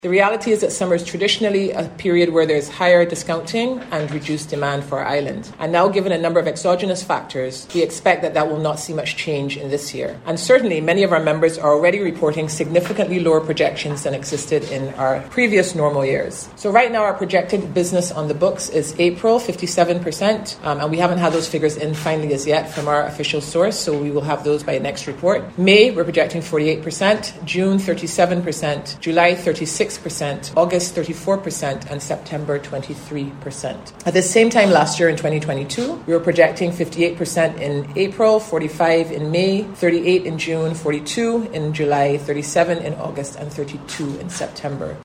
The reality is that summer is traditionally a period where there's higher discounting and reduced demand for our island. And now, given a number of exogenous factors, we expect that will not see much change in this year. And certainly, many of our members are already reporting significantly lower projections than existed in our previous normal years. So right now, our projected business on the books is April, 57%, and we haven't had those figures in finally as yet from our official source, so we will have those by next report. May, we're projecting 48%, June, 37%, July, 36%, August 34%, and September 23%. At the same time last year in 2022, we were projecting 58% in April, 45% in May, 38% in June, 42% in July, 37% in August, and 32% in September.